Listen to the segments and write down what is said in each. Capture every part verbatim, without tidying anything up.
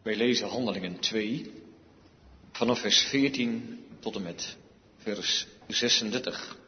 Wij lezen Handelingen twee, vanaf vers veertien tot en met vers zesendertig.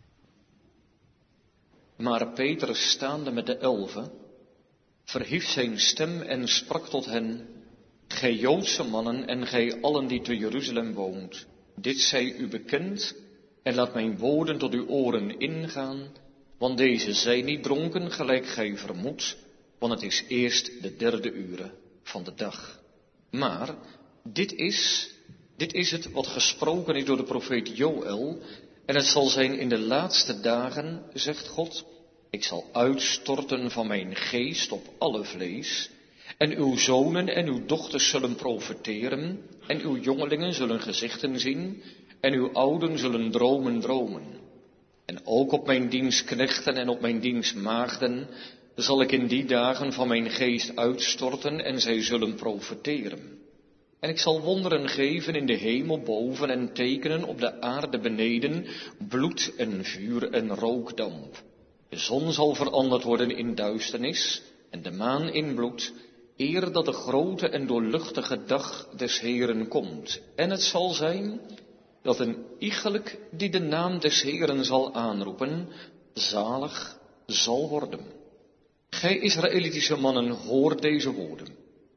Maar Petrus, staande met de elven, verhief zijn stem en sprak tot hen: Gij Joodse mannen en gij allen die te Jeruzalem woont, dit zij u bekend, en laat mijn woorden tot uw oren ingaan, want deze zijn niet dronken gelijk gij vermoedt, want het is eerst de derde ure van de dag. Maar dit is, dit is het wat gesproken is door de profeet Joël, en het zal zijn in de laatste dagen, zegt God, ik zal uitstorten van mijn geest op alle vlees, en uw zonen en uw dochters zullen profeteren, en uw jongelingen zullen gezichten zien, en uw ouden zullen dromen dromen. En ook op mijn dienstknechten en op mijn dienstmaagden zal ik in die dagen van mijn geest uitstorten, en zij zullen profeteren. En ik zal wonderen geven in de hemel boven en tekenen op de aarde beneden, bloed en vuur en rookdamp. De zon zal veranderd worden in duisternis en de maan in bloed, eer dat de grote en doorluchtige dag des Heeren komt. En het zal zijn dat een iegelijk die de naam des Heeren zal aanroepen, zalig zal worden. Gij Israëlitische mannen, hoort deze woorden.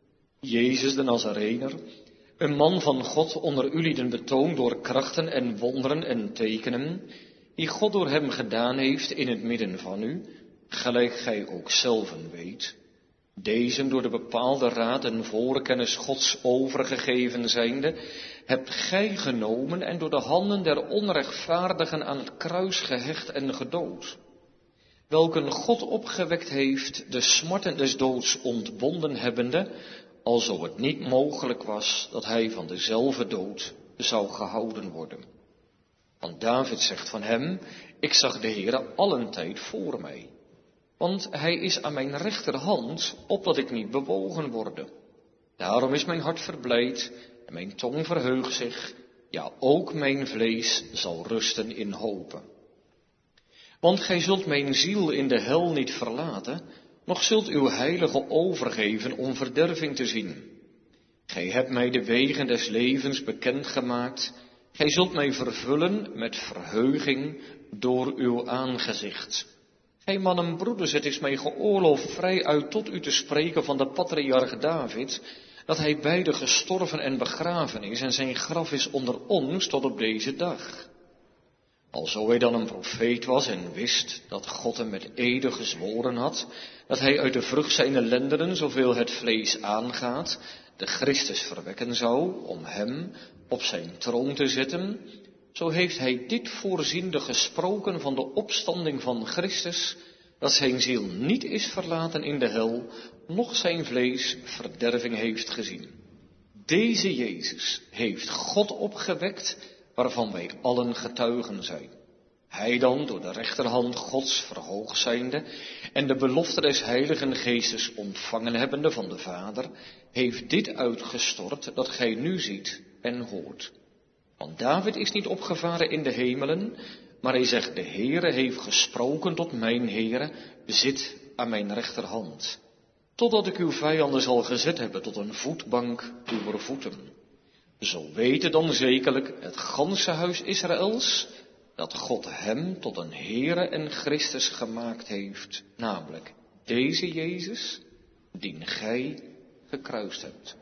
Jezus de Nazarener, een man van God onder ulieden betoond door krachten en wonderen en tekenen, die God door hem gedaan heeft in het midden van u, gelijk gij ook zelven weet, deze door de bepaalde raad en voorkennis Gods overgegeven zijnde, hebt gij genomen en door de handen der onrechtvaardigen aan het kruis gehecht en gedood, welken God opgewekt heeft, de smarten des doods ontbonden hebbende, alzo het niet mogelijk was dat hij van dezelfde dood zou gehouden worden. Want David zegt van hem, ik zag de Heere allentijd voor mij. Want hij is aan mijn rechterhand, opdat ik niet bewogen worde. Daarom is mijn hart verblijd en mijn tong verheugt zich, ja ook mijn vlees zal rusten in hopen. Want gij zult mijn ziel in de hel niet verlaten, noch zult uw heilige overgeven om verderving te zien. Gij hebt mij de wegen des levens bekendgemaakt, gij zult mij vervullen met verheuging door uw aangezicht. Gij mannen broeders, het is mij geoorloofd vrij uit tot u te spreken van de patriarch David, dat hij beide gestorven en begraven is en zijn graf is onder ons tot op deze dag. Alzo hij dan een profeet was en wist dat God hem met ede gezworen had, dat hij uit de vrucht zijner lendenen, zoveel het vlees aangaat, de Christus verwekken zou, om hem op zijn troon te zetten, zo heeft hij dit voorziende gesproken van de opstanding van Christus, dat zijn ziel niet is verlaten in de hel, noch zijn vlees verderving heeft gezien. Deze Jezus heeft God opgewekt, waarvan wij allen getuigen zijn. Hij dan, door de rechterhand Gods verhoogd zijnde en de belofte des Heiligen Geestes ontvangen hebbende van de Vader, heeft dit uitgestort dat gij nu ziet en hoort. Want David is niet opgevaren in de hemelen, maar hij zegt, de Heere heeft gesproken tot mijn Heere, zit aan mijn rechterhand, totdat ik uw vijanden zal gezet hebben tot een voetbank uw voeten. Zo weten dan zekerlijk het ganse huis Israëls, dat God hem tot een Heere en Christus gemaakt heeft, namelijk deze Jezus, dien gij gekruist hebt.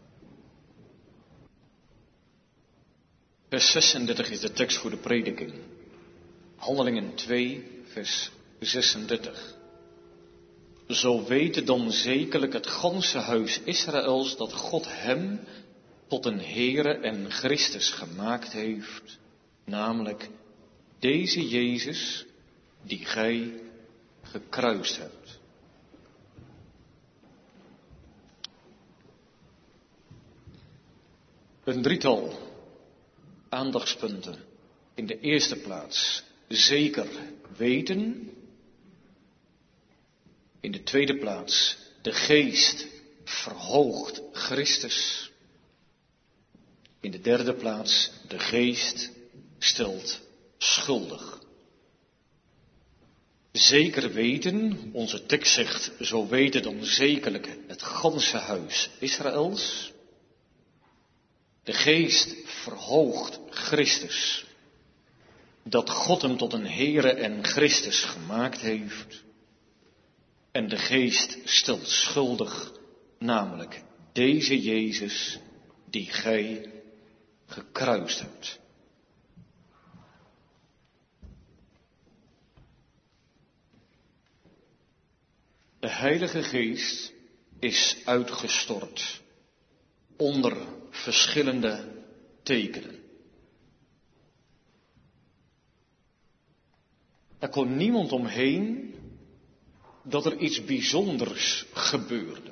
Vers zesendertig is de tekst voor de prediking. Handelingen twee, vers zesendertig. Zo weten dan zekerlijk het ganse huis Israëls, dat God hem tot een Heere en Christus gemaakt heeft, namelijk deze Jezus, die gij gekruist hebt. Een drietal aandachtspunten. In de eerste plaats zeker weten. In de tweede plaats de geest verhoogt Christus. In de derde plaats de geest stelt schuldig. Zeker weten, onze tekst zegt, zo weten dan zekerlijk het ganse huis Israëls. De geest verhoogt Christus. Dat God hem tot een Heere en Christus gemaakt heeft. En de geest stelt schuldig, namelijk deze Jezus die gij gekruist hebt. De Heilige Geest is uitgestort onder verschillende tekenen. Er kon niemand omheen dat er iets bijzonders gebeurde.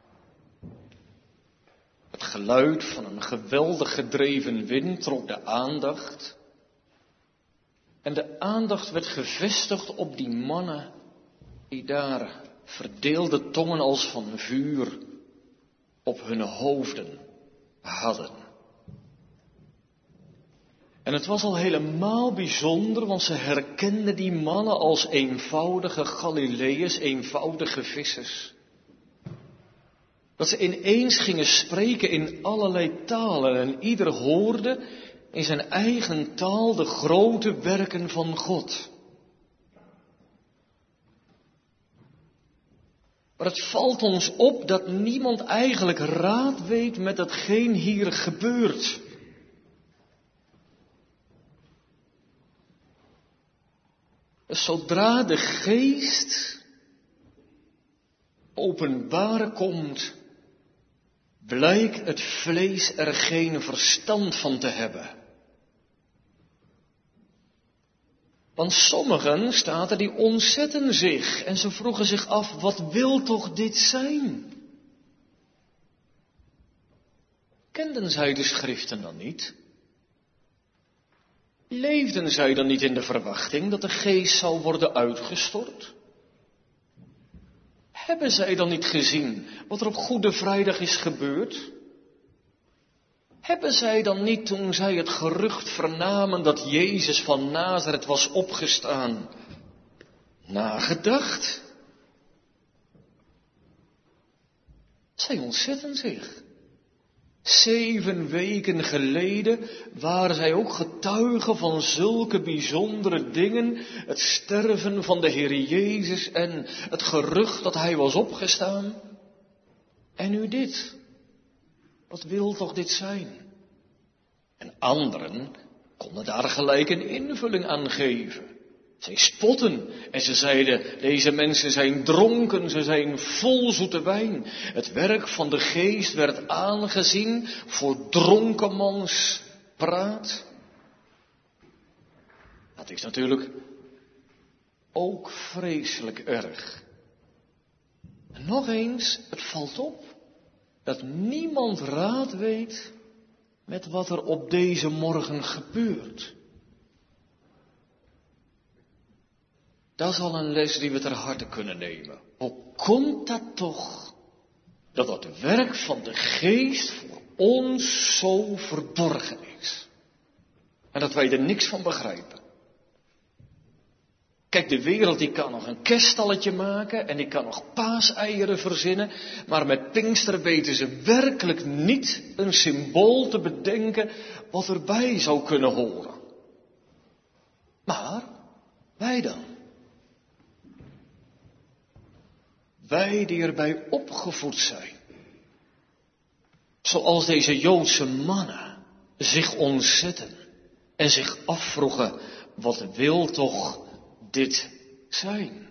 Het geluid van een geweldig gedreven wind trok de aandacht. En de aandacht werd gevestigd op die mannen die daar verdeelde tongen als van vuur op hun hoofden hadden. En het was al helemaal bijzonder, want ze herkenden die mannen als eenvoudige Galileërs, eenvoudige vissers. Dat ze ineens gingen spreken in allerlei talen en ieder hoorde in zijn eigen taal de grote werken van God. Maar het valt ons op dat niemand eigenlijk raad weet met hetgeen hier gebeurt. Zodra de geest openbaar komt, blijkt het vlees er geen verstand van te hebben. Want sommigen, staat er, die ontzetten zich en ze vroegen zich af, wat wil toch dit zijn? Kenden zij de schriften dan niet? Leefden zij dan niet in de verwachting dat de geest zou worden uitgestort? Hebben zij dan niet gezien wat er op Goede Vrijdag is gebeurd? Hebben zij dan niet, toen zij het gerucht vernamen dat Jezus van Nazareth was opgestaan, nagedacht? Zij ontzetten zich. Zeven weken geleden waren zij ook getuigen van zulke bijzondere dingen, het sterven van de Heer Jezus en het gerucht dat Hij was opgestaan. En nu dit. Wat wil toch dit zijn? En anderen konden daar gelijk een invulling aan geven. Zij spotten en ze zeiden, deze mensen zijn dronken, ze zijn vol zoete wijn. Het werk van de geest werd aangezien voor dronkenmans praat. Dat is natuurlijk ook vreselijk erg. En nog eens, het valt op dat niemand raad weet met wat er op deze morgen gebeurt. Dat is al een les die we ter harte kunnen nemen. Hoe komt dat toch, dat het werk van de geest voor ons zo verborgen is? En dat wij er niks van begrijpen. Kijk, de wereld die kan nog een kerststalletje maken en die kan nog paaseieren verzinnen, maar met Pinkster weten ze werkelijk niet een symbool te bedenken wat erbij zou kunnen horen. Maar wij dan? Wij die erbij opgevoed zijn. Zoals deze Joodse mannen zich ontzetten en zich afvroegen, wat wil toch dit zijn?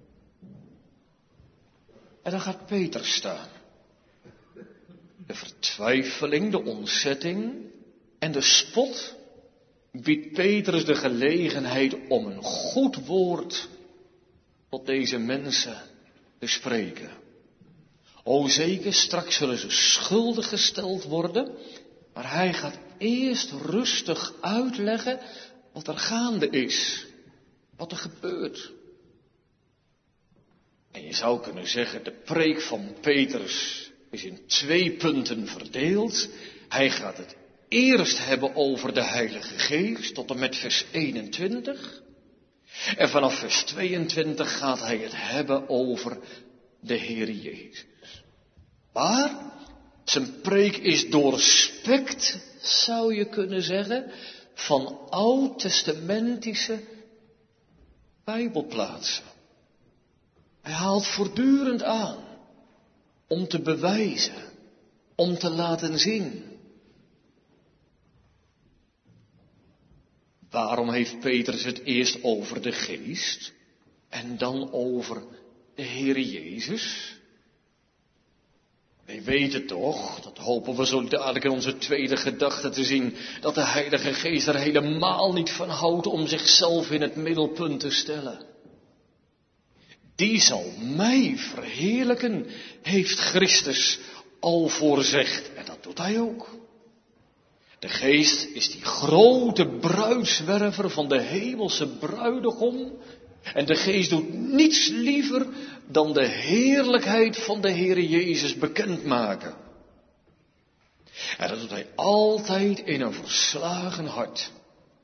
En dan gaat Peter staan. De vertwijfeling, de ontzetting en de spot biedt Petrus de gelegenheid om een goed woord tot deze mensen te spreken. O zeker, straks zullen ze schuldig gesteld worden, maar hij gaat eerst rustig uitleggen wat er gaande is, wat er gebeurt. En je zou kunnen zeggen, de preek van Petrus is in twee punten verdeeld. Hij gaat het eerst hebben over de Heilige Geest, tot en met vers eenentwintig. En vanaf vers tweeëntwintig gaat hij het hebben over de Heer Jezus. Maar zijn preek is doorspekt zou je kunnen zeggen, van oud-testamentische Bijbelplaatsen. Hij haalt voortdurend aan om te bewijzen, om te laten zien. Waarom heeft Petrus het eerst over de geest en dan over de Heere Jezus? Wij weten toch, dat hopen we zo dadelijk in onze tweede gedachte te zien, dat de Heilige Geest er helemaal niet van houdt om zichzelf in het middelpunt te stellen. Die zal mij verheerlijken, heeft Christus al voorzegd. En dat doet hij ook. De Geest is die grote bruidswerver van de hemelse bruidegom. En de Geest doet niets liever dan de heerlijkheid van de Heere Jezus bekendmaken. En dat doet hij altijd in een verslagen hart.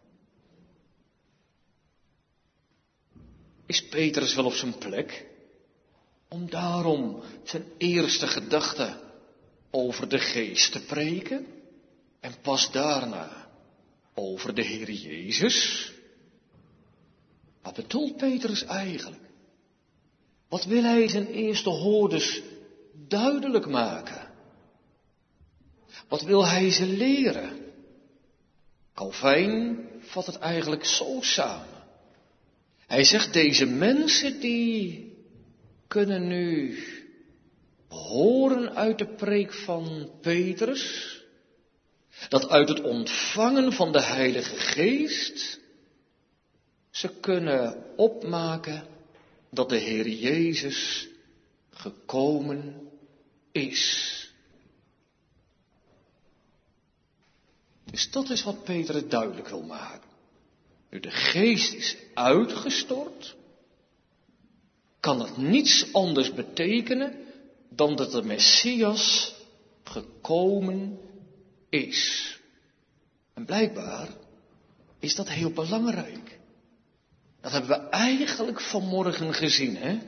Is Petrus wel op zijn plek om daarom zijn eerste gedachte over de Geest te preken en pas daarna over de Heer Jezus? Wat bedoelt Petrus eigenlijk? Wat wil hij zijn eerste hoorders duidelijk maken? Wat wil hij ze leren? Calvijn vat het eigenlijk zo samen. Hij zegt, deze mensen die kunnen nu horen uit de preek van Petrus, dat uit het ontvangen van de Heilige Geest ze kunnen opmaken dat de Heer Jezus gekomen is. Dus dat is wat Petrus duidelijk wil maken. Nu de Geest is uitgestort, kan het niets anders betekenen dan dat de Messias gekomen is. En blijkbaar is dat heel belangrijk. Dat hebben we eigenlijk vanmorgen gezien, hè?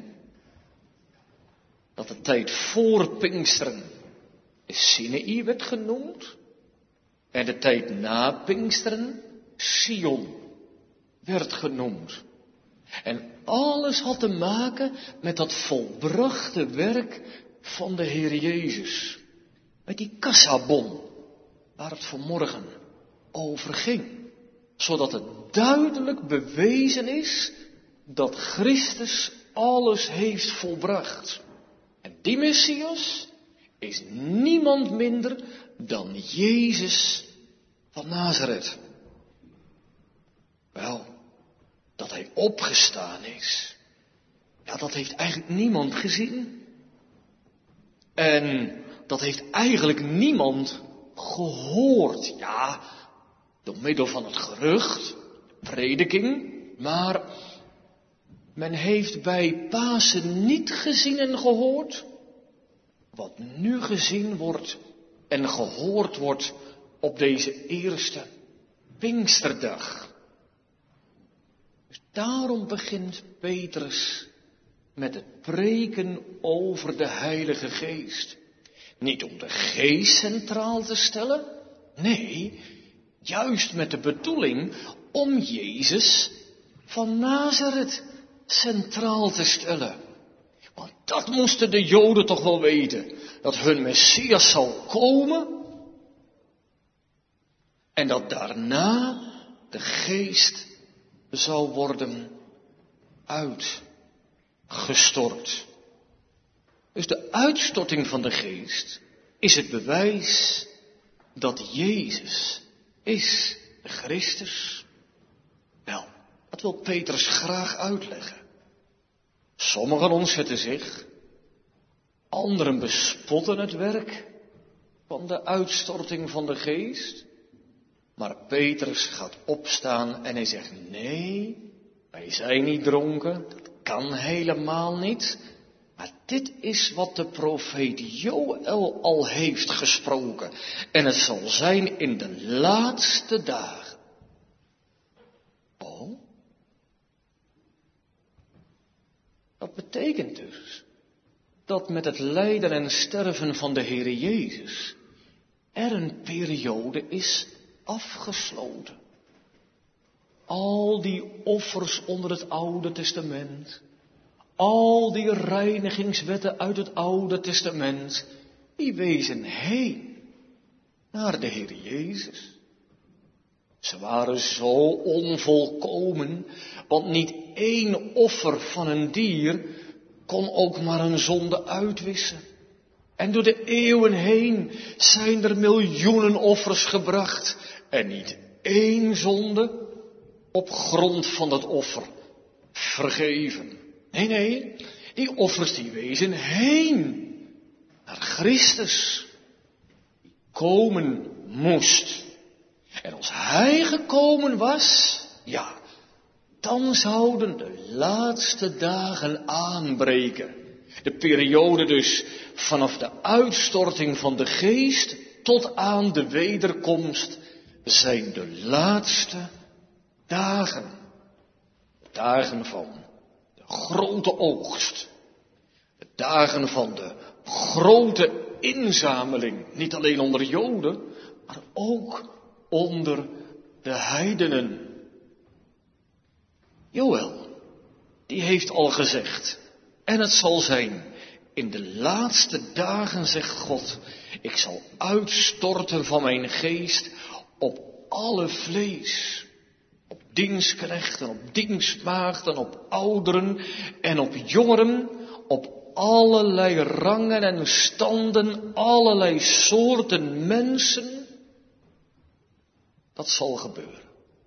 Dat de tijd voor Pinksteren Sinaï werd genoemd. En de tijd na Pinksteren Sion werd genoemd. En alles had te maken met dat volbrachte werk van de Heer Jezus. Met die kassabon, waar het vanmorgen over ging. Zodat het duidelijk bewezen is dat Christus alles heeft volbracht. En die Messias is niemand minder dan Jezus van Nazareth. Wel, dat hij opgestaan is, ja, dat heeft eigenlijk niemand gezien. En dat heeft eigenlijk niemand gehoord. Ja, door middel van het gerucht, prediking, maar men heeft bij Pasen niet gezien en gehoord wat nu gezien wordt en gehoord wordt op deze eerste Pinksterdag. Dus daarom begint Petrus met het preken over de Heilige Geest. Niet om de Geest centraal te stellen, nee, juist met de bedoeling om Jezus van Nazareth centraal te stellen. Want dat moesten de Joden toch wel weten, dat hun Messias zal komen en dat daarna de Geest zou worden uitgestort. Dus de uitstorting van de Geest is het bewijs dat Jezus is de Christus. Wel, dat wil Petrus graag uitleggen. Sommigen ontzetten zich, anderen bespotten het werk van de uitstorting van de Geest. Maar Petrus gaat opstaan en hij zegt, nee, wij zijn niet dronken, dat kan helemaal niet. Maar dit is wat de profeet Joël al heeft gesproken. En het zal zijn in de laatste dagen. Oh? Dat betekent dus dat met het lijden en sterven van de Heere Jezus er een periode is afgesloten. Al die offers onder het Oude Testament, al die reinigingswetten uit het Oude Testament, die wezen heen naar de Heer Jezus. Ze waren zo onvolkomen, want niet één offer van een dier kon ook maar een zonde uitwissen. En door de eeuwen heen zijn er miljoenen offers gebracht en niet één zonde op grond van dat offer vergeven. Nee, nee, die offers die wezen heen naar Christus, die komen moest. En als Hij gekomen was, ja, dan zouden de laatste dagen aanbreken. De periode dus vanaf de uitstorting van de geest tot aan de wederkomst zijn de laatste dagen. De dagen van de grote oogst. De dagen van de grote inzameling. Niet alleen onder Joden, maar ook onder de heidenen. Joël, die heeft al gezegd, en het zal zijn, in de laatste dagen, zegt God, ik zal uitstorten van mijn geest op alle vlees. Op dienstknechten, op dienstmaagden, op ouderen en op jongeren, op allerlei rangen en standen, allerlei soorten mensen. Dat zal gebeuren.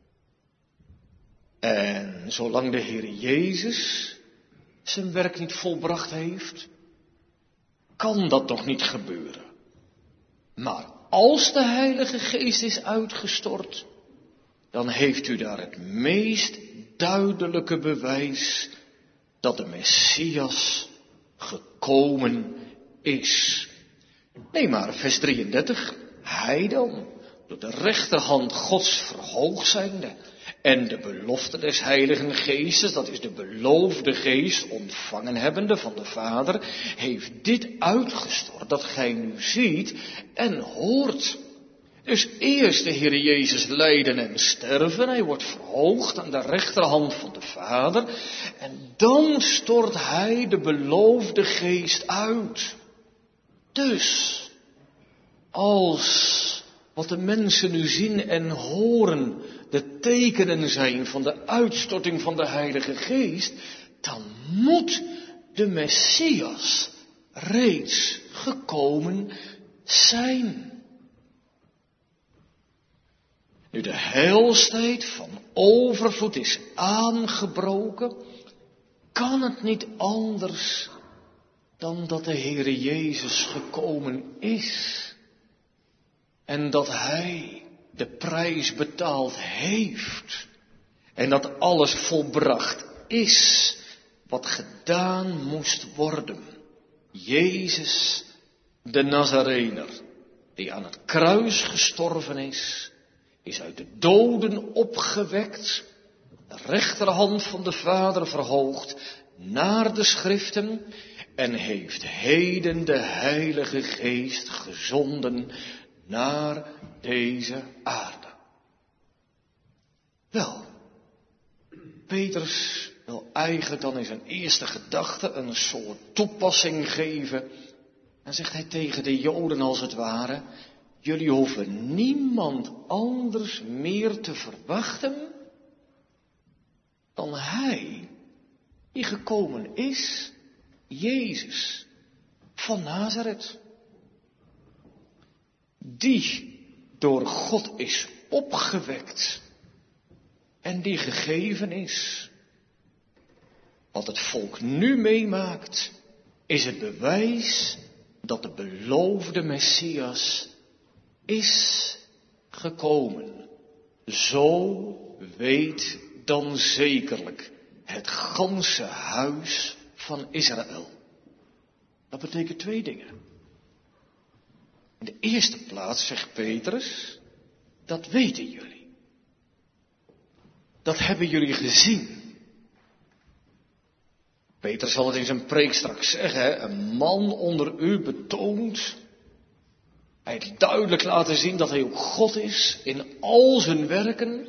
En zolang de Heer Jezus zijn werk niet volbracht heeft, kan dat nog niet gebeuren. Maar als de Heilige Geest is uitgestort, dan heeft u daar het meest duidelijke bewijs dat de Messias gekomen is. Nee, maar vers drieëndertig, hij dan, door de rechterhand Gods verhoogd zijnde, en de belofte des Heiligen Geestes, dat is de beloofde geest, ontvangen hebbende van de Vader, heeft dit uitgestort, dat gij nu ziet en hoort. Dus eerst de Heer Jezus lijden en sterven, hij wordt verhoogd aan de rechterhand van de Vader, en dan stort hij de beloofde geest uit. Dus, als wat de mensen nu zien en horen de tekenen zijn van de uitstorting van de Heilige Geest, dan moet de Messias reeds gekomen zijn. Nu de heilstijd van overvloed is aangebroken, kan het niet anders dan dat de Heere Jezus gekomen is. En dat Hij de prijs betaald heeft. En dat alles volbracht is wat gedaan moest worden. Jezus de Nazarener, die aan het kruis gestorven is, is uit de doden opgewekt, de rechterhand van de Vader verhoogd naar de schriften en heeft heden de Heilige Geest gezonden naar deze aarde. Wel, Petrus wil eigenlijk dan in zijn eerste gedachte een soort toepassing geven. En zegt hij tegen de Joden als het ware, jullie hoeven niemand anders meer te verwachten dan Hij die gekomen is, Jezus van Nazareth. Die door God is opgewekt en die gegeven is. Wat het volk nu meemaakt is het bewijs dat de beloofde Messias is gekomen. Zo weet dan zekerlijk het ganse huis van Israël. Dat betekent twee dingen. In de eerste plaats zegt Petrus, dat weten jullie. Dat hebben jullie gezien. Petrus zal het in zijn preek straks zeggen, hè? Een man onder u betoont Hij heeft duidelijk laten zien dat hij ook God is in al zijn werken.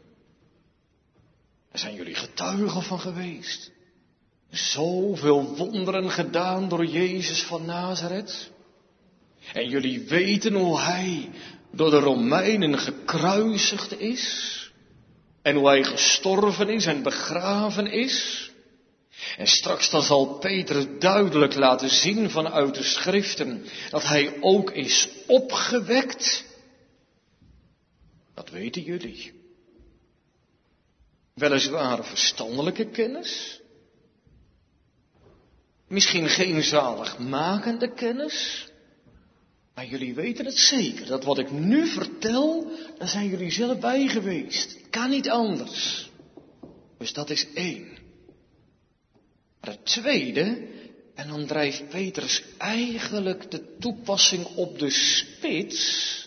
Daar zijn jullie getuigen van geweest. Zoveel wonderen gedaan door Jezus van Nazareth. En jullie weten hoe hij door de Romeinen gekruisigd is. En hoe hij gestorven is en begraven is. En straks dan zal Petrus duidelijk laten zien vanuit de schriften dat hij ook is opgewekt. Dat weten jullie. Weliswaar verstandelijke kennis. Misschien geen zaligmakende kennis. Maar jullie weten het zeker, dat wat ik nu vertel, daar zijn jullie zelf bij geweest. Het kan niet anders. Dus dat is één. Maar het tweede, en dan drijft Petrus eigenlijk de toepassing op de spits.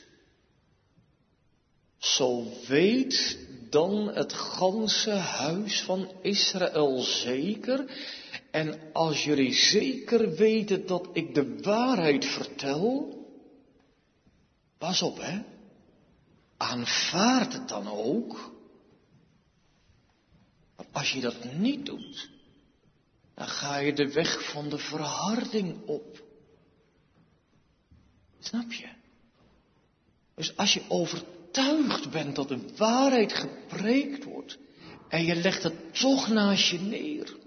Zo weet dan het ganse huis van Israël zeker. En als jullie zeker weten dat ik de waarheid vertel, pas op hè, aanvaard het dan ook. Maar als je dat niet doet, dan ga je de weg van de verharding op. Snap je? Dus als je overtuigd bent dat de waarheid gepreekt wordt en je legt het toch naast je neer.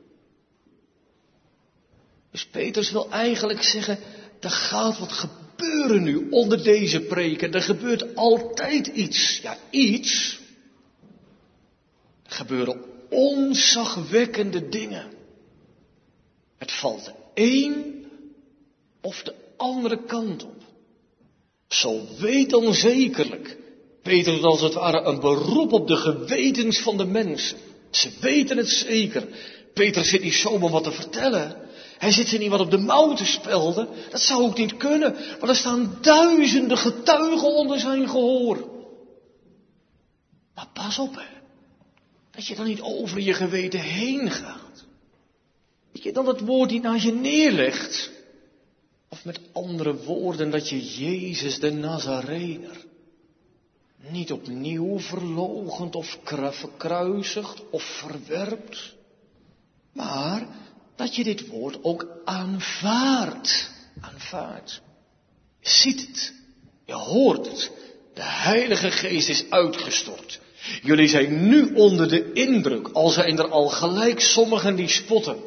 Dus Petrus wil eigenlijk zeggen, er gaat wat gebeuren nu onder deze preken. Er gebeurt altijd iets. Ja, iets. Er gebeuren ontzagwekkende dingen. Het valt de een of de andere kant op. Zo weet dan zekerlijk Petrus als het ware een beroep op de gewetens van de mensen. Ze weten het zeker. Petrus zit niet zomaar wat te vertellen. Hij zit er niet wat op de mouw te spelden. Dat zou ook niet kunnen. Maar er staan duizenden getuigen onder zijn gehoor. Maar pas op hè. Dat je dan niet over je geweten heen gaat. Dat je dan het woord niet naast je neerlegt. Of met andere woorden dat je Jezus de Nazarener niet opnieuw verloochent of verkruisigt of verwerpt. Maar dat je dit woord ook aanvaardt. Aanvaardt. Je ziet het. Je hoort het. De Heilige Geest is uitgestort. Jullie zijn nu onder de indruk. Al zijn er al gelijk sommigen die spotten.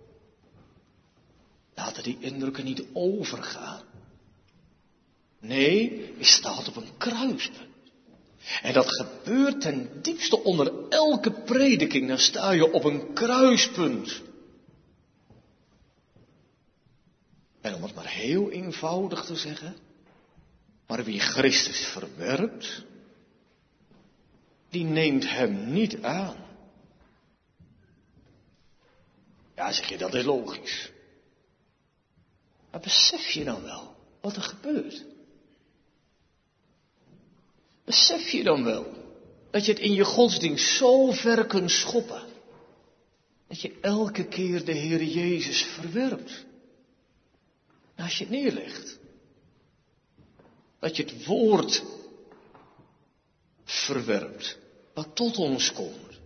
Laten die indrukken niet overgaan. Nee, je staat op een kruispunt. En dat gebeurt ten diepste onder elke prediking. Dan sta je op een kruispunt. En om het maar heel eenvoudig te zeggen. Maar wie Christus verwerpt, die neemt hem niet aan. Ja, zeg je, dat is logisch. Maar besef je dan wel wat er gebeurt? Besef je dan wel dat je het in je godsdienst zo ver kunt schoppen, dat je elke keer de Heer Jezus verwerpt? Als je het neerlegt. Dat je het woord verwerpt, wat tot ons komt.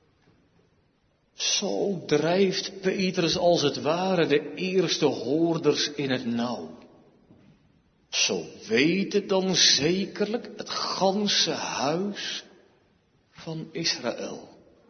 Zo drijft Petrus als het ware de eerste hoorders in het nauw. Zo weet het dan zekerlijk het ganse huis van Israël.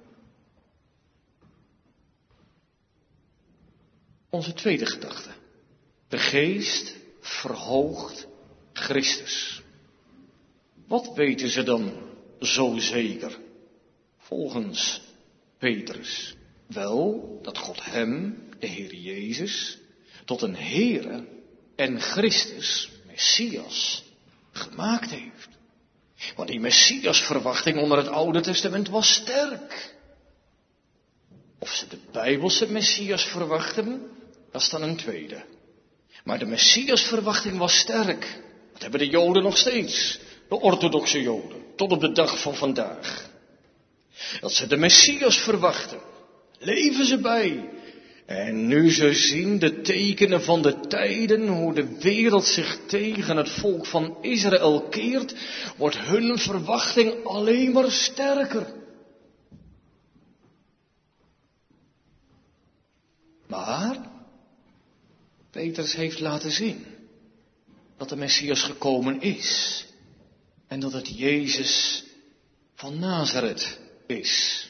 Onze tweede gedachte. De geest verhoogt Christus. Wat weten ze dan zo zeker? Volgens Petrus. Wel, dat God hem, de Heer Jezus, tot een Heere en Christus, Messias, gemaakt heeft. Want die Messias-verwachting onder het Oude Testament was sterk. Of ze de Bijbelse Messias verwachten, dat is dan een tweede. Maar de Messias-verwachting was sterk. Dat hebben de Joden nog steeds. De orthodoxe Joden. Tot op de dag van vandaag. Dat ze de Messias verwachten. Leven ze bij. En nu ze zien de tekenen van de tijden, hoe de wereld zich tegen het volk van Israël keert, wordt hun verwachting alleen maar sterker. Maar Petrus heeft laten zien dat de Messias gekomen is en dat het Jezus van Nazareth is.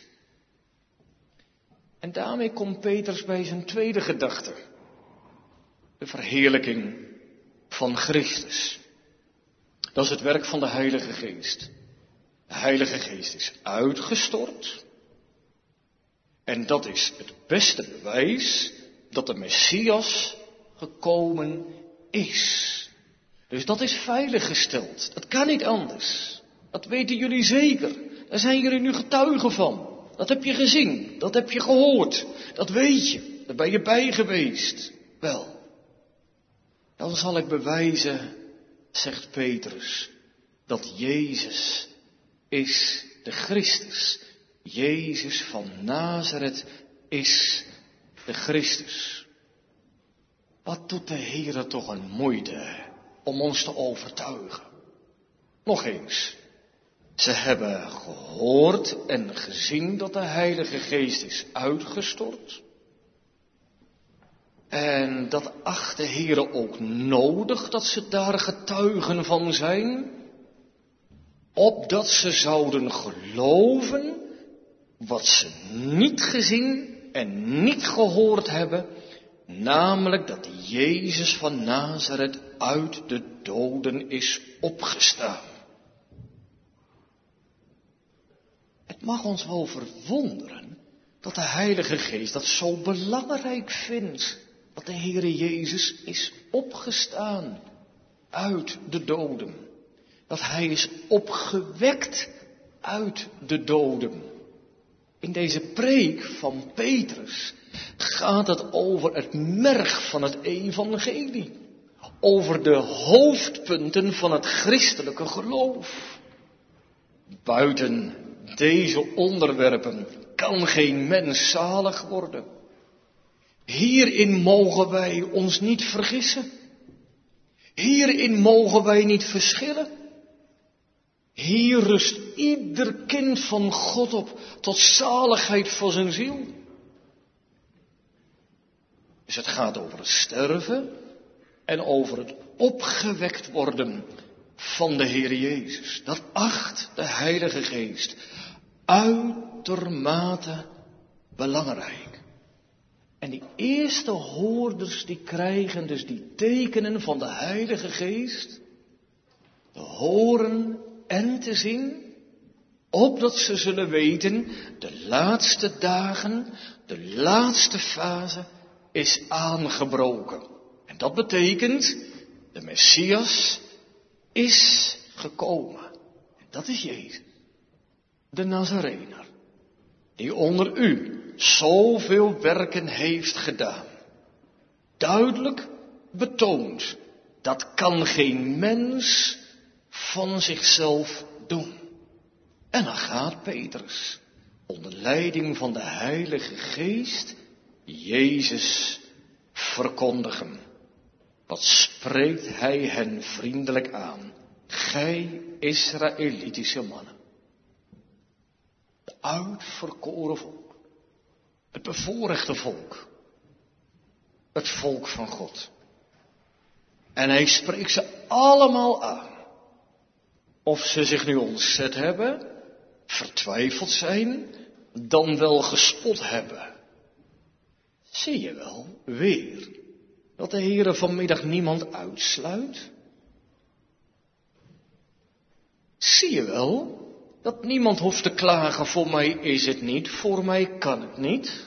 En daarmee komt Petrus bij zijn tweede gedachte. De verheerlijking van Christus. Dat is het werk van de Heilige Geest. De Heilige Geest is uitgestort. En dat is het beste bewijs dat de Messias gekomen is. Dus dat is veiliggesteld. Dat kan niet anders. Dat weten jullie zeker. Daar zijn jullie nu getuigen van. Dat heb je gezien, dat heb je gehoord, dat weet je, daar ben je bij geweest. Wel, dan zal ik bewijzen, zegt Petrus, dat Jezus is de Christus. Jezus van Nazareth is de Christus. Wat doet de Heere toch een moeite om ons te overtuigen. Nog eens. Ze hebben gehoord en gezien dat de Heilige Geest is uitgestort. En dat acht de Heere ook nodig dat ze daar getuigen van zijn. Opdat ze zouden geloven wat ze niet gezien en niet gehoord hebben. Namelijk dat Jezus van Nazareth uit de doden is opgestaan. Het mag ons wel verwonderen dat de Heilige Geest dat zo belangrijk vindt. Dat de Heere Jezus is opgestaan uit de doden. Dat Hij is opgewekt uit de doden. In deze preek van Petrus gaat het over het merg van het evangelie. Over de hoofdpunten van het christelijke geloof. Buiten deze onderwerpen kan geen mens zalig worden. Hierin mogen wij ons niet vergissen. Hierin mogen wij niet verschillen. Hier rust ieder kind van God op tot zaligheid voor zijn ziel. Dus het gaat over het sterven en over het opgewekt worden van de Heer Jezus. Dat acht de Heilige Geest uitermate belangrijk. En die eerste hoorders die krijgen dus die tekenen van de Heilige Geest te horen en te zien, opdat ze zullen weten, de laatste dagen, de laatste fase is aangebroken. En dat betekent, de Messias is gekomen. En dat is Jezus, de Nazarener, die onder u zoveel werken heeft gedaan. Duidelijk betoond, dat kan geen mens van zichzelf doen. En dan gaat Petrus, onder leiding van de Heilige Geest, Jezus verkondigen. Wat spreekt hij hen vriendelijk aan? Gij Israëlitische mannen. De uitverkoren volk. Het bevoorrechte volk. Het volk van God. En hij spreekt ze allemaal aan. Of ze zich nu ontzet hebben, vertwijfeld zijn, dan wel gespot hebben. Zie je wel, weer, dat de Heere vanmiddag niemand uitsluit? Zie je wel, dat niemand hoeft te klagen, voor mij is het niet, voor mij kan het niet.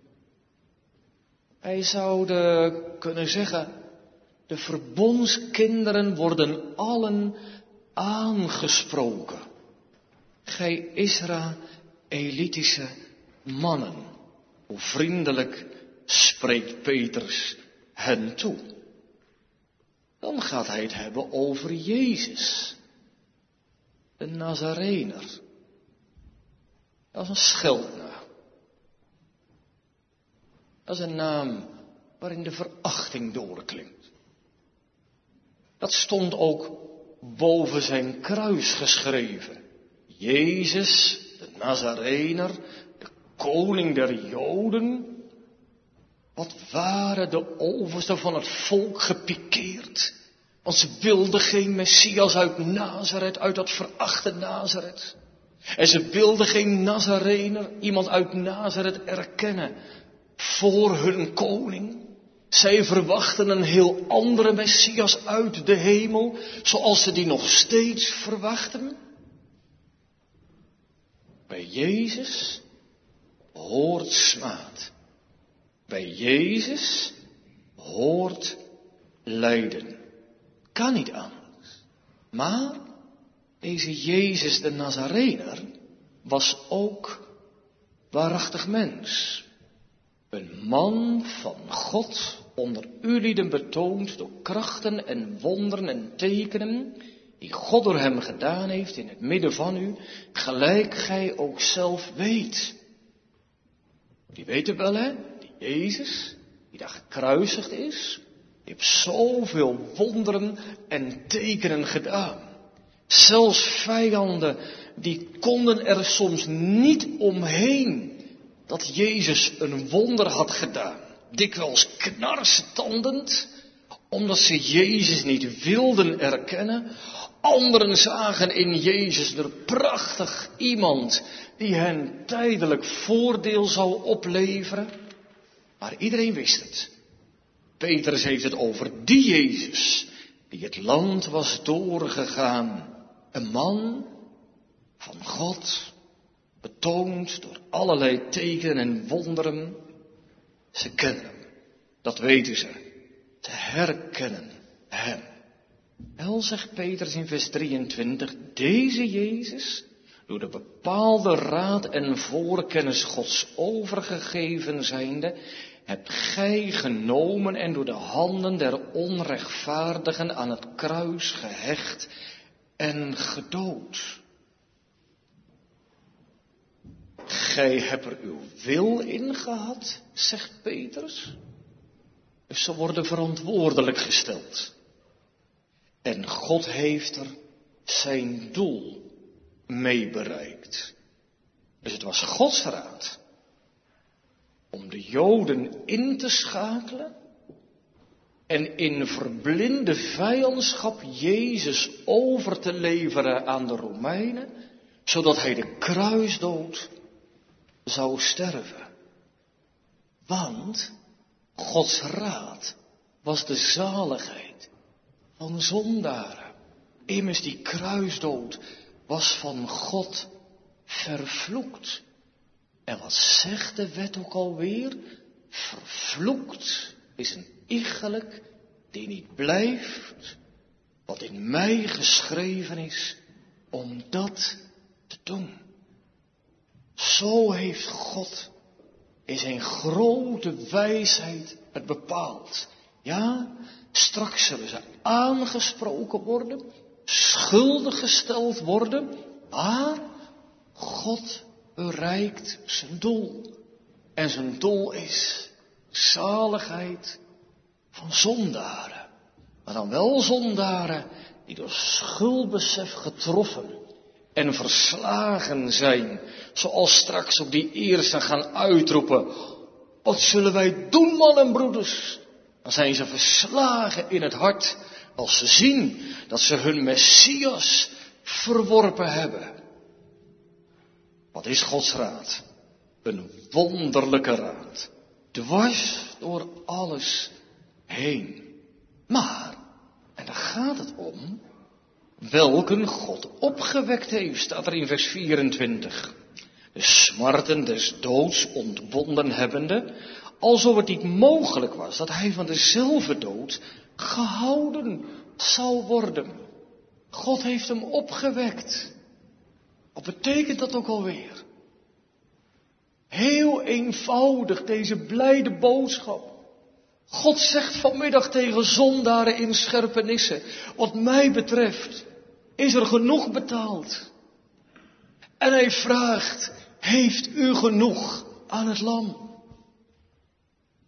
Hij zou de, kunnen zeggen, de verbondskinderen worden allen aangesproken. Gij Israëlitische mannen, hoe vriendelijk spreekt Petrus hen toe. Dan gaat hij het hebben over Jezus, de Nazarener. Dat is een scheldnaam. Dat is een naam waarin de verachting doorklinkt. Dat stond ook boven zijn kruis geschreven. Jezus, de Nazarener, de koning der Joden. Wat waren de oversten van het volk gepikeerd. Want ze wilden geen Messias uit Nazareth, uit dat verachte Nazareth. En ze wilden geen Nazarener, iemand uit Nazareth erkennen voor hun koning. Zij verwachten een heel andere Messias uit de hemel, zoals ze die nog steeds verwachten. Bij Jezus hoort smaad. Bij Jezus hoort lijden. Kan niet anders. Maar deze Jezus de Nazarener was ook waarachtig mens. Een man van God, onder ulieden betoond door krachten en wonderen en tekenen, die God door hem gedaan heeft in het midden van u, gelijk gij ook zelf weet. Die weten wel, hè? Die Jezus, die daar gekruisigd is, die heeft zoveel wonderen en tekenen gedaan. Zelfs vijanden, die konden er soms niet omheen dat Jezus een wonder had gedaan. Dikwijls knarsetandend, omdat ze Jezus niet wilden erkennen. Anderen zagen in Jezus er prachtig iemand die hen tijdelijk voordeel zou opleveren. Maar iedereen wist het. Petrus heeft het over die Jezus die het land was doorgegaan. Een man van God, betoond door allerlei tekenen en wonderen. Ze kennen hem, dat weten ze. Ze herkennen hem. Wel, zegt Petrus in vers drieëntwintig, deze Jezus, door de bepaalde raad en voorkennis Gods overgegeven zijnde, hebt gij genomen en door de handen der onrechtvaardigen aan het kruis gehecht en gedood. Gij hebt er uw wil in gehad, zegt Petrus. Dus ze worden verantwoordelijk gesteld. En God heeft er zijn doel mee bereikt. Dus het was Gods raad om de Joden in te schakelen en in verblinde vijandschap Jezus over te leveren aan de Romeinen, zodat hij de kruisdood zou sterven. Want Gods raad was de zaligheid van zondaren. Immers die kruisdood was van God vervloekt. En wat zegt de wet ook alweer? Vervloekt is een iegelijk die niet blijft wat in mij geschreven is om dat te doen. Zo heeft God in zijn grote wijsheid het bepaald. Ja, straks zullen ze aangesproken worden, schuldig gesteld worden, maar God bereikt zijn doel. En zijn doel is zaligheid van zondaren. Maar dan wel zondaren die door schuldbesef getroffen en verslagen zijn, zoals straks ook die eersten gaan uitroepen, wat zullen wij doen, mannen en broeders? Dan zijn ze verslagen in het hart als ze zien dat ze hun Messias verworpen hebben. Wat is Gods raad? Een wonderlijke raad. Dwars door alles heen. Maar, en daar gaat het om, welken God opgewekt heeft, staat er in vers vierentwintig. De smarten des doods ontbonden hebbende, alsof het niet mogelijk was dat hij van dezelfde dood gehouden zou worden. God heeft hem opgewekt. Wat betekent dat ook alweer? Heel eenvoudig deze blijde boodschap. God zegt vanmiddag tegen zondaren in Scherpenisse, wat mij betreft is er genoeg betaald. En hij vraagt, heeft u genoeg aan het lam?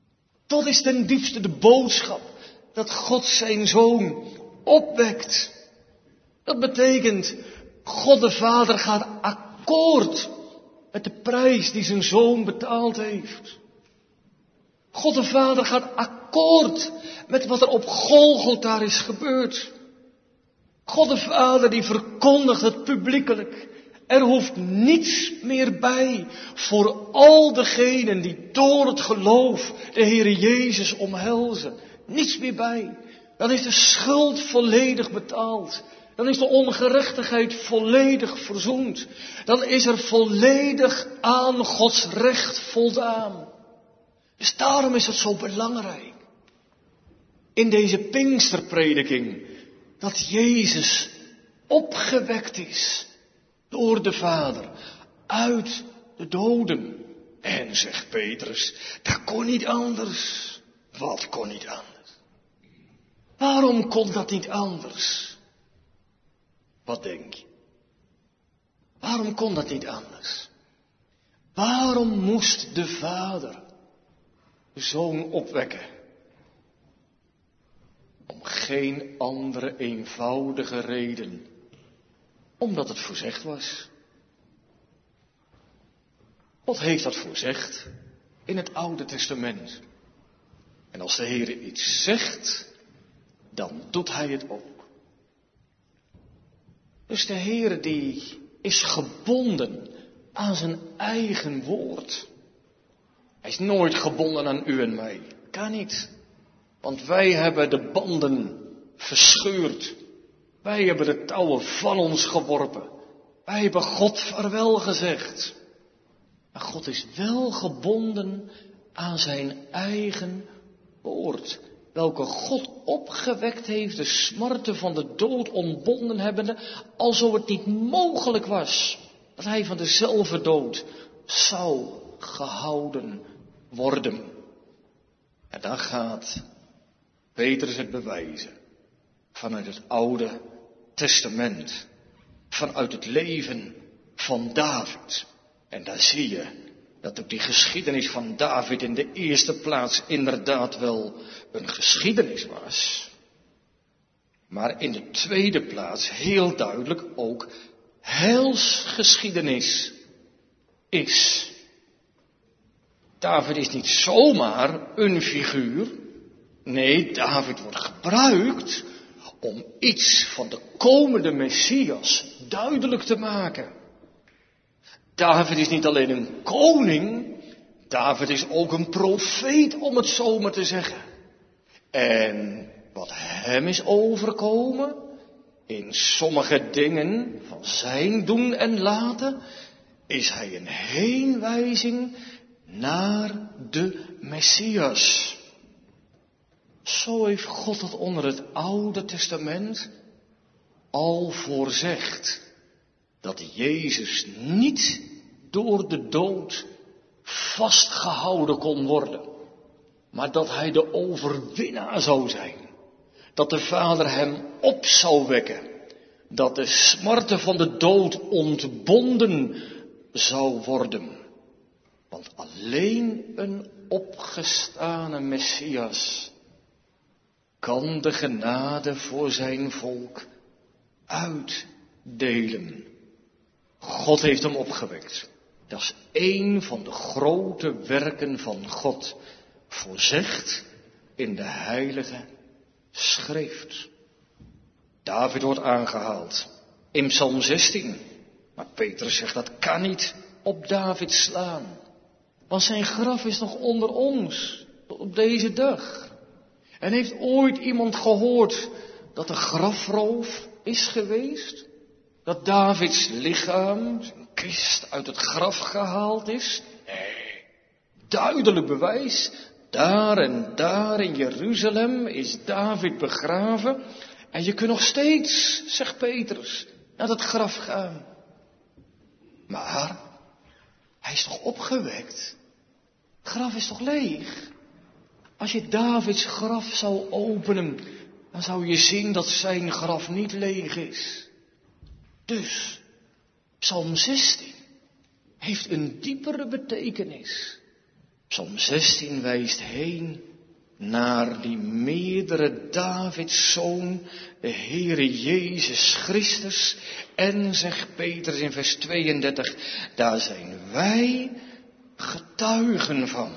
Dat is ten diepste de boodschap. Dat God zijn zoon opwekt. Dat betekent, God de Vader gaat akkoord met de prijs die zijn zoon betaald heeft. God de Vader gaat akkoord met wat er op Golgotha is gebeurd. God de Vader die verkondigt het publiekelijk. Er hoeft niets meer bij voor al degenen die door het geloof de Heere Jezus omhelzen. Niets meer bij. Dan is de schuld volledig betaald. Dan is de ongerechtigheid volledig verzoend. Dan is er volledig aan Gods recht voldaan. Dus daarom is het zo belangrijk. In deze Pinksterprediking. Dat Jezus opgewekt is. Door de Vader. Uit de doden. En zegt Petrus. Dat kon niet anders. Wat kon niet anders? Waarom kon dat niet anders? Wat denk je? Waarom kon dat niet anders? Waarom moest de Vader de Zoon opwekken? Om geen andere eenvoudige reden. Omdat het voorzegd was. God heeft dat voorzegd in het Oude Testament. En als de Heer iets zegt, dan doet Hij het ook. Dus de Heer die is gebonden aan zijn eigen woord. Hij is nooit gebonden aan u en mij. Kan niet. Want wij hebben de banden verscheurd. Wij hebben de touwen van ons geworpen. Wij hebben God vaarwel gezegd. Maar God is wel gebonden aan zijn eigen woord. Welke God opgewekt heeft, de smarten van de dood ontbonden hebbende, alzo het niet mogelijk was dat hij van dezelfde dood zou gehouden worden. En dan gaat Petrus het bewijzen vanuit het Oude Testament, vanuit het leven van David. En daar zie je dat ook die geschiedenis van David in de eerste plaats inderdaad wel een geschiedenis was. Maar in de tweede plaats heel duidelijk ook heilsgeschiedenis is. David is niet zomaar een figuur. Nee, David wordt gebruikt om iets van de komende Messias duidelijk te maken. David is niet alleen een koning, David is ook een profeet, om het zo maar te zeggen. En wat hem is overkomen, in sommige dingen van zijn doen en laten, is hij een heenwijzing naar de Messias. Zo heeft God het onder het Oude Testament al voorzegd. Dat Jezus niet door de dood vastgehouden kon worden. Maar dat hij de overwinnaar zou zijn. Dat de Vader hem op zou wekken. Dat de smarten van de dood ontbonden zou worden. Want alleen een opgestane Messias kan de genade voor zijn volk uitdelen. God heeft hem opgewekt. Dat is één van de grote werken van God, voorzegd in de heilige schrift. David wordt aangehaald in Psalm zestien. Maar Petrus zegt dat kan niet op David slaan. Want zijn graf is nog onder ons, op deze dag. En heeft ooit iemand gehoord dat er grafroof is geweest? Dat Davids lichaam, zijn kist, uit het graf gehaald is? Nee. Duidelijk bewijs. Daar en daar in Jeruzalem is David begraven. En je kunt nog steeds, zegt Petrus, naar dat graf gaan. Maar, hij is toch opgewekt? Het graf is toch leeg? Als je Davids graf zou openen, dan zou je zien dat zijn graf niet leeg is. Dus, Psalm zestien heeft een diepere betekenis. Psalm zestien wijst heen naar die meerdere Davids zoon, de Heere Jezus Christus. En, zegt Petrus in vers tweeëndertig, daar zijn wij getuigen van.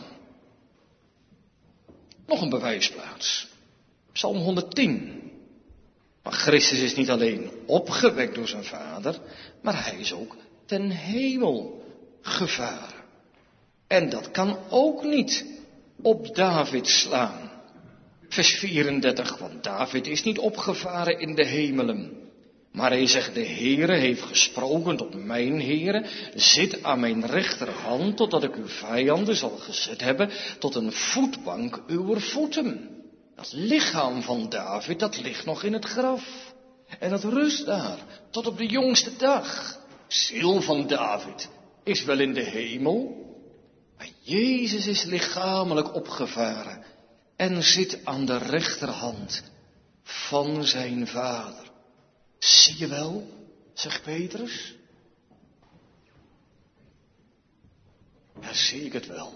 Nog een bewijsplaats. Psalm honderdtien. Maar Christus is niet alleen opgewekt door zijn Vader, maar hij is ook ten hemel gevaren. En dat kan ook niet op David slaan. Vers vierendertig, want David is niet opgevaren in de hemelen. Maar hij zegt, de Heere heeft gesproken tot mijn Heere, zit aan mijn rechterhand, totdat ik uw vijanden zal gezet hebben, tot een voetbank uw voeten. Dat lichaam van David, dat ligt nog in het graf. En dat rust daar, tot op de jongste dag. Ziel van David is wel in de hemel, maar Jezus is lichamelijk opgevaren en zit aan de rechterhand van zijn Vader. Zie je wel, zegt Petrus? Ja, zie ik het wel.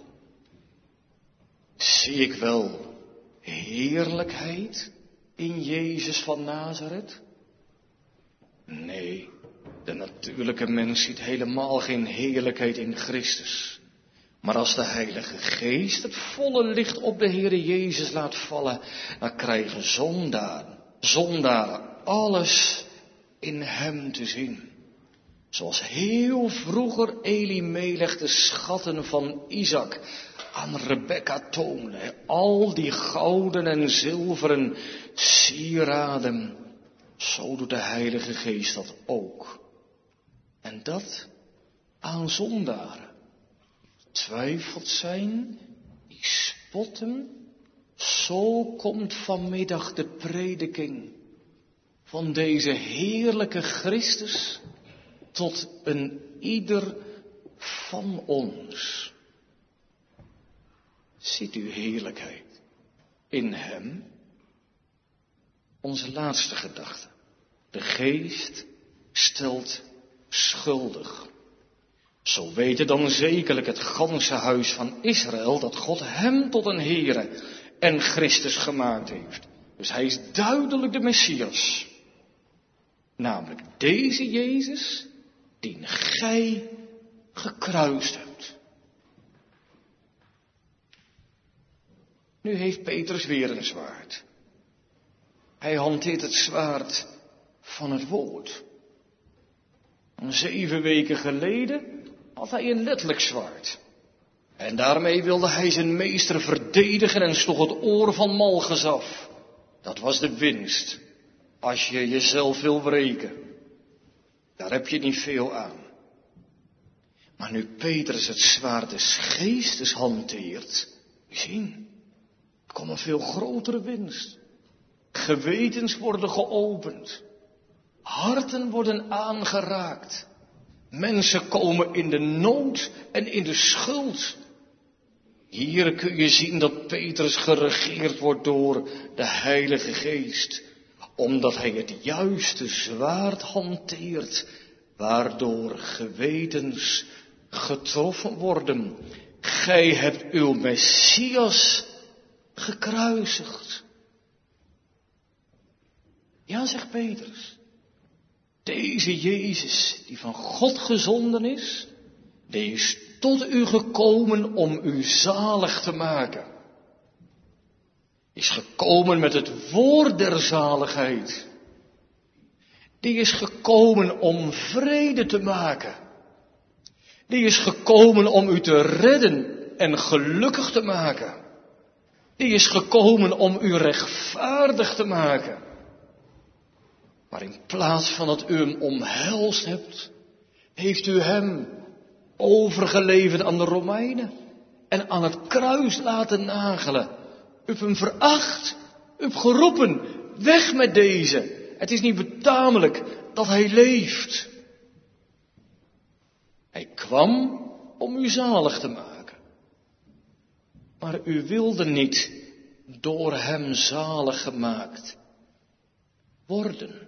Zie ik wel heerlijkheid in Jezus van Nazareth? Nee, de natuurlijke mens ziet helemaal geen heerlijkheid in Christus. Maar als de Heilige Geest het volle licht op de Heere Jezus laat vallen, dan krijgen zondaren, zondaren alles in hem te zien. Zoals heel vroeger Elimelech de schatten van Isaac aan Rebekka toonde. Al die gouden en zilveren sieraden. Zo doet de Heilige Geest dat ook. En dat aan zondaren. Twijfeld zijn, die spotten. Zo komt vanmiddag de prediking van deze heerlijke Christus tot een ieder van ons. Ziet u heerlijkheid in hem? Onze laatste gedachte. De Geest stelt schuldig. Zo weten dan zekerlijk het ganse huis van Israël dat God hem tot een Heere en Christus gemaakt heeft. Dus hij is duidelijk de Messias. Namelijk deze Jezus, die gij gekruist hebt. Nu heeft Petrus weer een zwaard. Hij hanteert het zwaard van het woord. En zeven weken geleden had hij een letterlijk zwaard. En daarmee wilde hij zijn meester verdedigen en sloeg het oor van Malchus af. Dat was de winst. Als je jezelf wil wreken. Daar heb je niet veel aan. Maar nu Petrus het zwaard des geestes hanteert, zien, er komt een veel grotere winst. Gewetens worden geopend. Harten worden aangeraakt. Mensen komen in de nood en in de schuld. Hier kun je zien dat Petrus geregeerd wordt door de Heilige Geest. Omdat hij het juiste zwaard hanteert, waardoor gewetens getroffen worden. Gij hebt uw Messias gekruisigd. Ja, zegt Petrus. Deze Jezus, die van God gezonden is, die is tot u gekomen om u zalig te maken. Is gekomen met het woord der zaligheid. Die is gekomen om vrede te maken. Die is gekomen om u te redden en gelukkig te maken. Die is gekomen om u rechtvaardig te maken. Maar in plaats van dat u hem omhelst hebt, heeft u hem overgeleverd aan de Romeinen en aan het kruis laten nagelen. U hebt hem veracht, u hebt geroepen, weg met deze. Het is niet betamelijk dat hij leeft. Hij kwam om u zalig te maken. Maar u wilde niet door hem zalig gemaakt worden.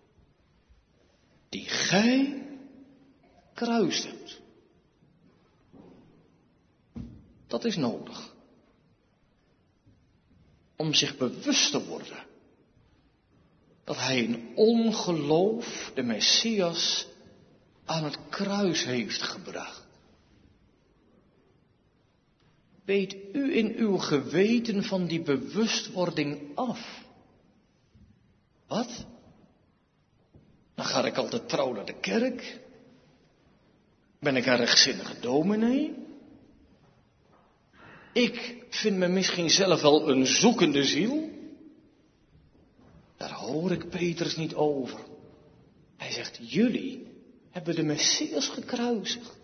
Die gij kruist hebt. Dat is nodig. om zich bewust te worden dat hij in ongeloof de Messias aan het kruis heeft gebracht. Weet u in uw geweten van die bewustwording af? Wat? Dan ga ik altijd trouw naar de kerk. Ben ik een rechtzinnige dominee? Ik vind me misschien zelf wel een zoekende ziel. Daar hoor ik Petrus niet over. Hij zegt, jullie hebben de Messias gekruisigd.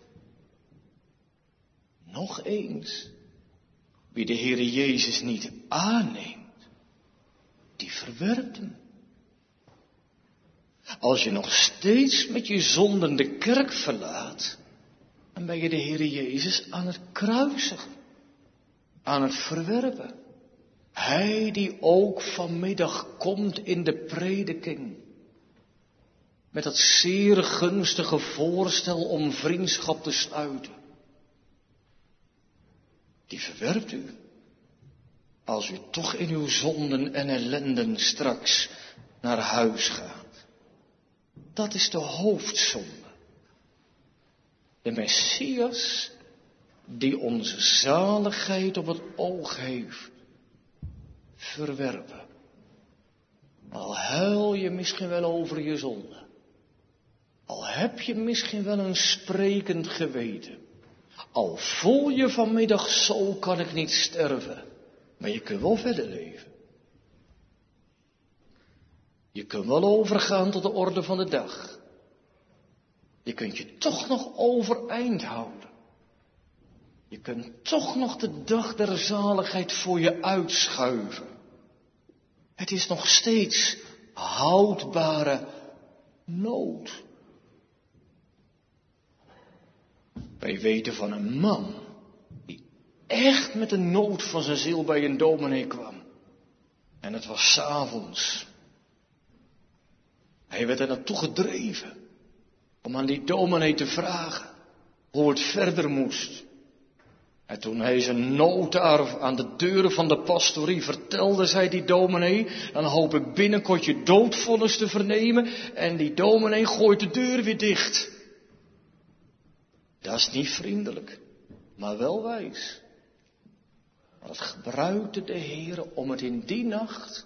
Nog eens, wie de Heere Jezus niet aanneemt, die verwerpt hem. Als je nog steeds met je zonden de kerk verlaat, dan ben je de Heere Jezus aan het kruisigen, aan het verwerpen. Hij die ook vanmiddag komt in de prediking, met dat zeer gunstige voorstel om vriendschap te sluiten. Die verwerpt u, als u toch in uw zonden en ellenden straks naar huis gaat. Dat is de hoofdzonde. De Messias die onze zaligheid op het oog heeft, verwerpen. Al huil je misschien wel over je zonde. Al heb je misschien wel een sprekend geweten. Al voel je vanmiddag, zo kan ik niet sterven. Maar je kunt wel verder leven. Je kunt wel overgaan tot de orde van de dag. Je kunt je toch nog overeind houden. Je kunt toch nog de dag der zaligheid voor je uitschuiven. Het is nog steeds houdbare nood. Wij weten van een man die echt met de nood van zijn ziel bij een dominee kwam. En het was 's avonds. Hij werd er naartoe gedreven om aan die dominee te vragen hoe het verder moest. En toen hij zijn nood daar aan de deuren van de pastorie vertelde, zei die dominee, dan hoop ik binnenkort je doodvonnis te vernemen. En die dominee gooit de deur weer dicht. Dat is niet vriendelijk, maar wel wijs. Maar het gebruikte de Heere om het in die nacht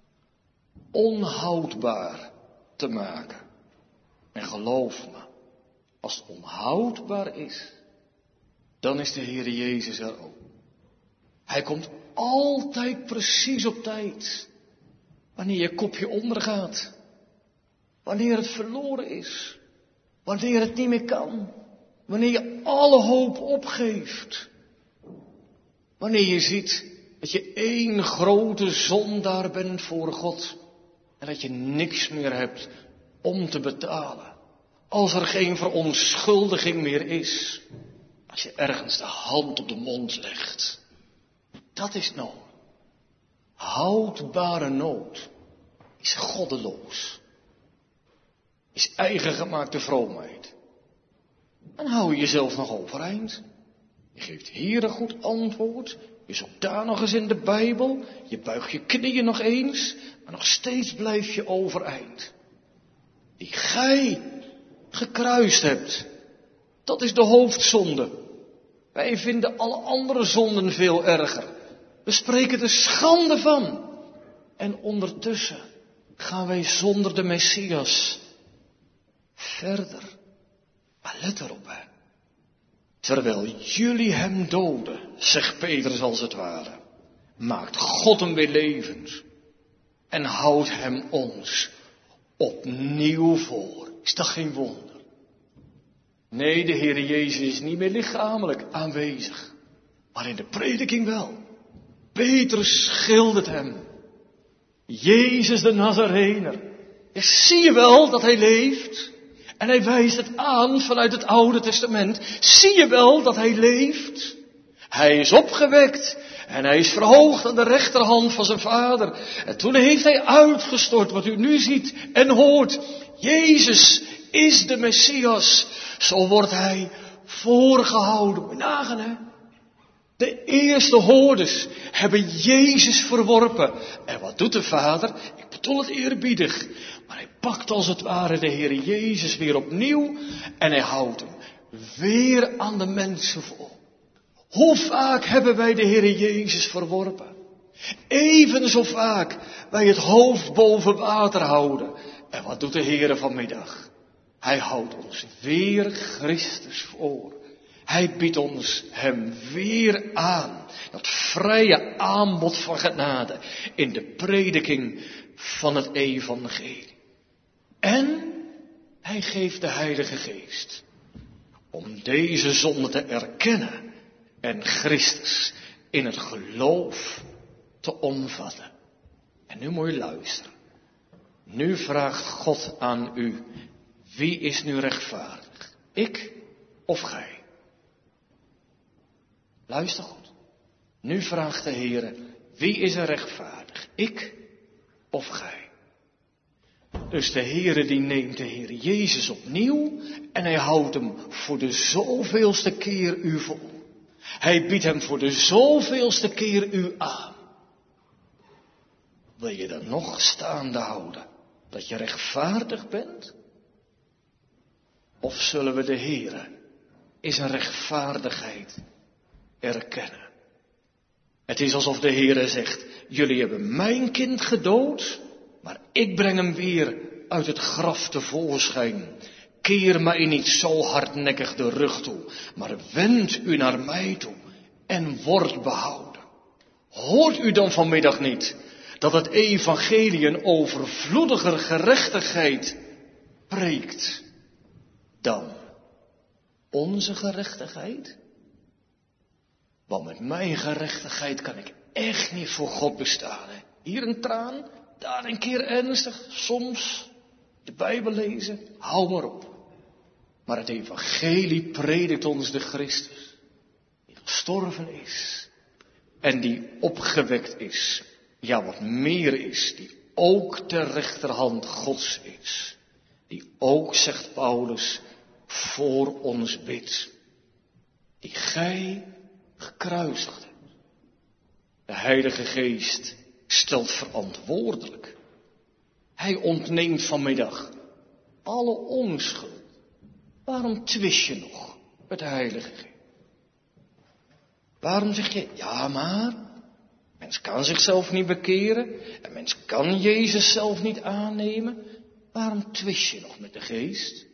onhoudbaar te maken. En geloof me, als het onhoudbaar is, dan is de Heere Jezus er ook. Hij komt altijd precies op tijd. Wanneer je kopje ondergaat. Wanneer het verloren is. Wanneer het niet meer kan. Wanneer je alle hoop opgeeft. Wanneer je ziet dat je één grote zondaar bent voor God. En dat je niks meer hebt om te betalen. Als er geen verontschuldiging meer is. Als je ergens de hand op de mond legt. Dat is nood. Houdbare nood is goddeloos. Is eigengemaakte vroomheid. Dan hou je jezelf nog overeind. Je geeft hier een goed antwoord. Je zoekt daar nog eens in de Bijbel. Je buigt je knieën nog eens. Maar nog steeds blijf je overeind. Die gij gekruist hebt. Dat is de hoofdzonde. Wij vinden alle andere zonden veel erger. We spreken er schande van. En ondertussen gaan wij zonder de Messias verder. Maar let erop, hè. Terwijl jullie hem doden, zegt Petrus als het ware, maakt God hem weer levend. En houdt hem ons opnieuw voor. Is dat geen wonder? Nee, de Heere Jezus is niet meer lichamelijk aanwezig. Maar in de prediking wel. Petrus schildert hem. Jezus de Nazarener. Ja, zie je wel dat hij leeft? En hij wijst het aan vanuit het Oude Testament. Zie je wel dat hij leeft? Hij is opgewekt. En hij is verhoogd aan de rechterhand van zijn Vader. En toen heeft hij uitgestort wat u nu ziet en hoort. Jezus is de Messias. Zo wordt hij voorgehouden. Moet je nagaan, hè? De eerste hoorders hebben Jezus verworpen. En wat doet de Vader? Ik bedoel het eerbiedig. Maar hij pakt als het ware de Heer Jezus weer opnieuw en hij houdt hem weer aan de mensen voor. Hoe vaak hebben wij de Heer Jezus verworpen? Even zo vaak wij het hoofd boven water houden. En wat doet de Heer vanmiddag? Hij houdt ons weer Christus voor. Hij biedt ons hem weer aan. Dat vrije aanbod van genade in de prediking van het evangelie. En hij geeft de Heilige Geest om deze zonde te erkennen en Christus in het geloof te omvatten. En nu moet je luisteren. Nu vraagt God aan u, wie is nu rechtvaardig? Ik of gij? Luister goed. Nu vraagt de Heer, wie is er rechtvaardig? Ik of gij? Dus de Heer die neemt de Heer Jezus opnieuw en hij houdt hem voor de zoveelste keer u vol. Hij biedt hem voor de zoveelste keer u aan. Wil je dan nog staande houden dat je rechtvaardig bent? Of zullen we de Heer in zijn rechtvaardigheid erkennen? Het is alsof de Heere zegt, jullie hebben mijn kind gedood, maar ik breng hem weer uit het graf tevoorschijn. Keer mij niet zo hardnekkig de rug toe, maar wend u naar mij toe en word behouden. Hoort u dan vanmiddag niet dat het evangelie een overvloediger gerechtigheid preekt dan onze gerechtigheid? Want met mijn gerechtigheid kan ik echt niet voor God bestaan. Hè? Hier een traan, daar een keer ernstig, soms de Bijbel lezen, hou maar op. Maar het evangelie predikt ons de Christus, die gestorven is en die opgewekt is. Ja, wat meer is, die ook ter rechterhand Gods is. Die ook, zegt Paulus, voor ons bidt. Die gij gekruisigd hebt. De Heilige Geest stelt verantwoordelijk. Hij ontneemt vanmiddag alle onschuld. Waarom twist je nog met de Heilige Geest? Waarom zeg je, ja maar, mens kan zichzelf niet bekeren en mens kan Jezus zelf niet aannemen. Waarom twist je nog met de Geest?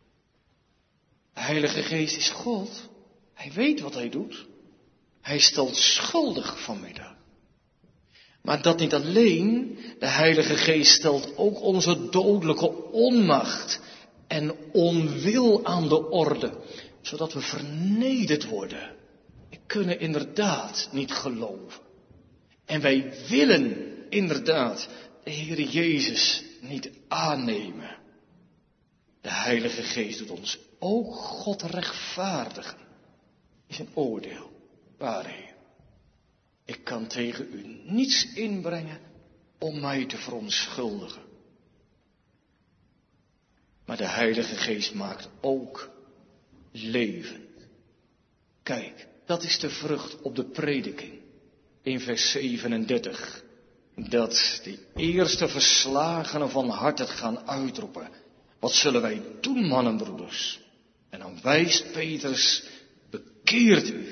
De Heilige Geest is God. Hij weet wat hij doet. Hij stelt schuldig vanmiddag. Maar dat niet alleen, de Heilige Geest stelt ook onze dodelijke onmacht en onwil aan de orde, zodat we vernederd worden. We kunnen inderdaad niet geloven. En wij willen inderdaad de Heer Jezus niet aannemen. De Heilige Geest doet ons ook God rechtvaardigen. Is een oordeel. Waar, Heer? Ik kan tegen u niets inbrengen om mij te verontschuldigen. Maar de Heilige Geest maakt ook levend. Kijk, dat is de vrucht op de prediking. In vers zevenendertig. Dat de eerste verslagenen van hart het gaan uitroepen. Wat zullen wij doen, mannenbroeders? En dan wijst Petrus, bekeert u.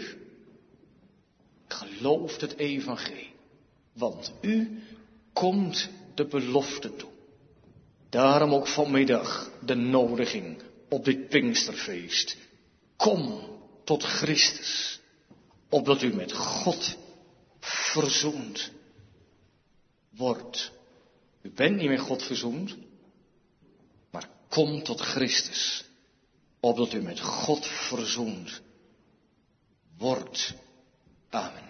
Gelooft het evangelie. Want u komt de belofte toe. Daarom ook vanmiddag de nodiging op dit Pinksterfeest. Kom tot Christus. Opdat u met God verzoend wordt. U bent niet met God verzoend. Maar kom tot Christus. Opdat u met God verzoend wordt. Amen.